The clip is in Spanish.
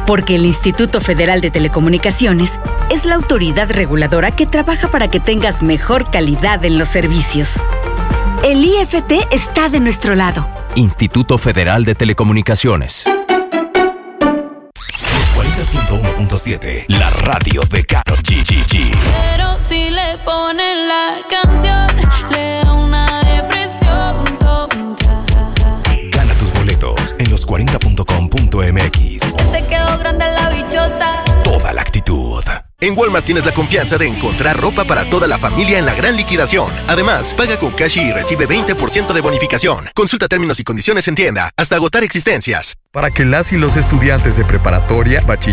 Porque el Instituto Federal de Telecomunicaciones es la autoridad reguladora que trabaja para que tengas mejor calidad en los servicios. El IFT está de nuestro lado. Instituto Federal de Telecomunicaciones. 40.1.7, la radio de Karol G. Pero si le ponen la canción, le da una depresión tonta. Gana tus boletos en los40.com.mx. Te quedó grande la bichota. Toda la actitud. En Walmart tienes la confianza de encontrar ropa para toda la familia en la gran liquidación. Además, paga con Cashi y recibe 20% de bonificación. Consulta términos y condiciones en tienda hasta agotar existencias. Para que las y los estudiantes de preparatoria, bachiller